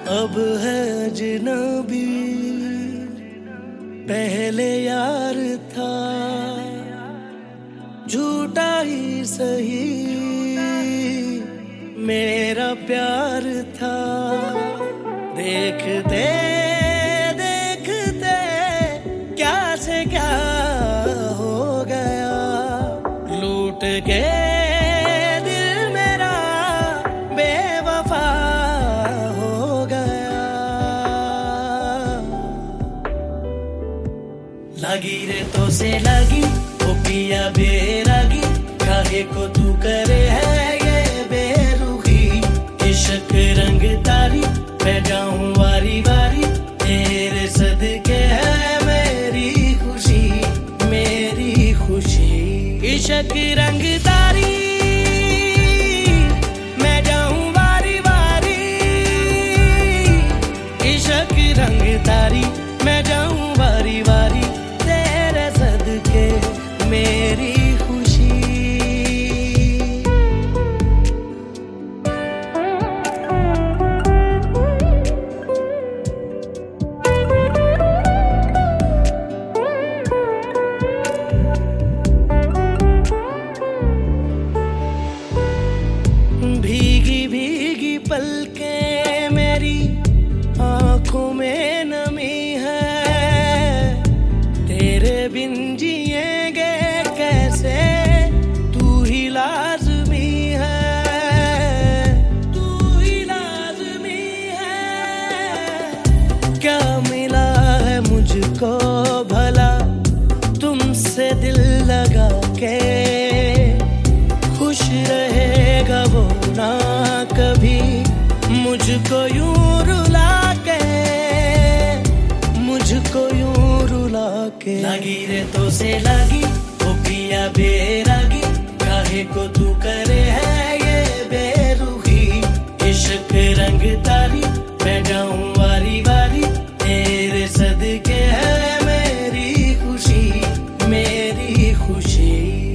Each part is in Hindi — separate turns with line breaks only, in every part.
अब है अजनबी, पहले यार था, झूठा ही सही मेरा प्यार था। देखते देखते क्या से क्या हो गया, लूट के दिल मेरा बेवफा हो गया। लगी रे तो से लगी, ओ पिया बेरागी, काहे को तू करे है ये बेरुखी। इश्क रंग तारी, मैं जाऊं वारी वारी, तेरे सदके है मेरी खुशी, मेरी खुशी। इश्क रंग तारी, मैं जाऊं वारी वारी, इश्क रंग तारी, मैं जाऊं वारी वारी, तेरे सदके मेरी खुशी। भीगी भीगी पलकें मेरी, आंखों में नमी है, तेरे बिन जिएंगे कैसे, तू ही लाज़मी है, तू ही लाज़मी है। क्या मिला है मुझको भला तुमसे दिल लगा के, खुश रहेगा वो ना कभी मुझको यूं रुला के, मुझको यूं रुला के। लगी रे तो से लगी, ओ पिया बेरागी, काहे को तू करे है ये बेरुखी। इश्क रंग तारी, मैं जाऊं वारी वारी, तेरे सदके है मेरी खुशी, मेरी खुशी।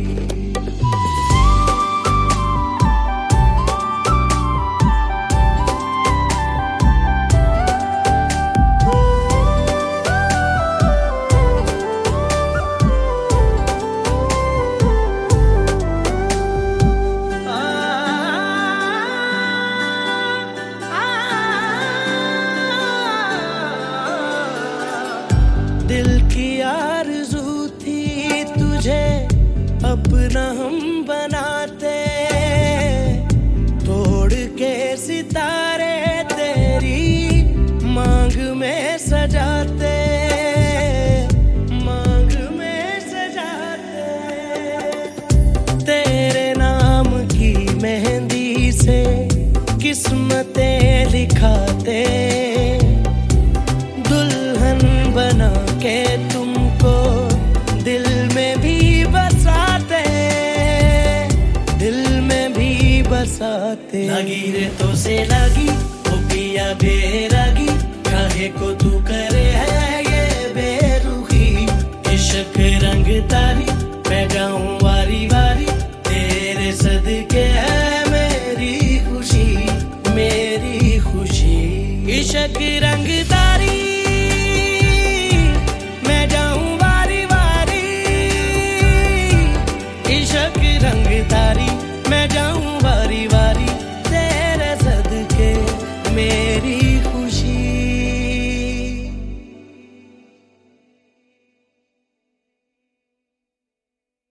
दिल की आरज़ू थी तुझे अपना हम बनाते, तोड़ के सितारे तेरी मांग में सजाते, मांग में सजाते। तेरे नाम की मेहंदी से किस्मतें लिखाते, दुल्हन बना के तुमको दिल में भी बसाते, दिल में भी बसाते। लगी रे तो से लगी, ओ पिया बेरागी, काहे को तू करे है ये बेरुखी। इश्क रंग तारी, मैं जाऊं वारी वारी, तेरे सदके है मेरी खुशी, मेरी खुशी। इश्क रंग तारी।